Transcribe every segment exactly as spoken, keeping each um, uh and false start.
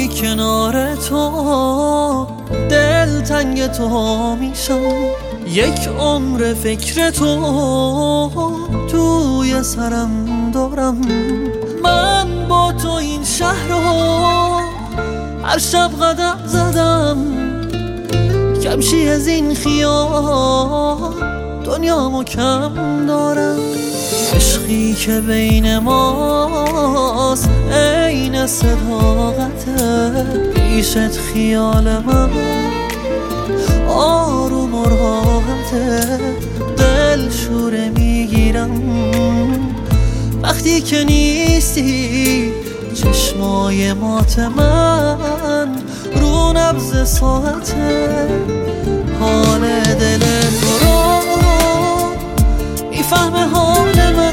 کنار تو دل تنگ تو میشم، یک عمر فکر تو توی سرم دارم. من با تو این شهر رو هر شب قدم زدم، کمشی از این خیال دنیامو کم دارم. عشقی که بین ماست عین صداقته، پیشت خیال من آروم و راحته. دل شوره میگیرم وقتی که نیستی، چشمای مات من رو نبض ساعته. حال دل تو رو میفهمه حال من،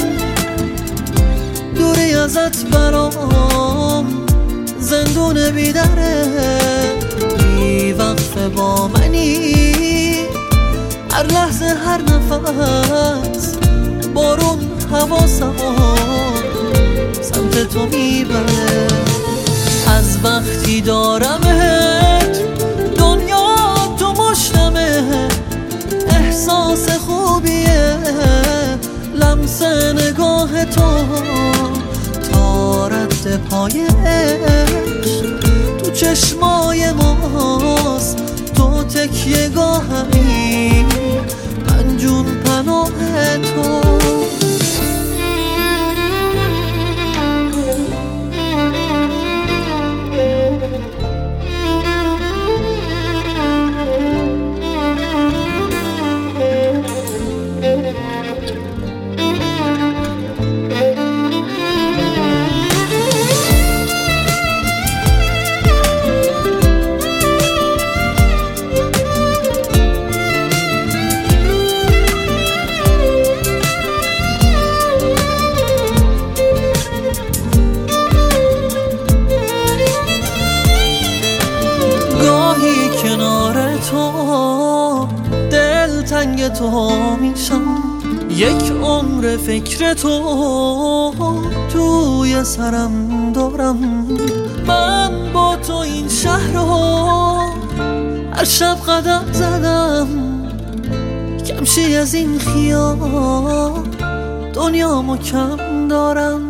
دوری ازت برام زندون بیدره. بی وقفه با منی، هر لحظه هر نفس بارون حواسمو سمت تو میبره. از وقتی دارمت دنیا تو مشتمه، احساس خوبیه لمس نگاه تو. تا رد پای عشق تو چشمای ماست، تو تکیه گاهمی من جون پناه تو. کنار تو دل تنگ تو میشم، یک عمر فکر تو توی سرم دارم. من با تو این شهر رو هر شب قدم زدم، کمشی از این خیال دنیامو کم دارم.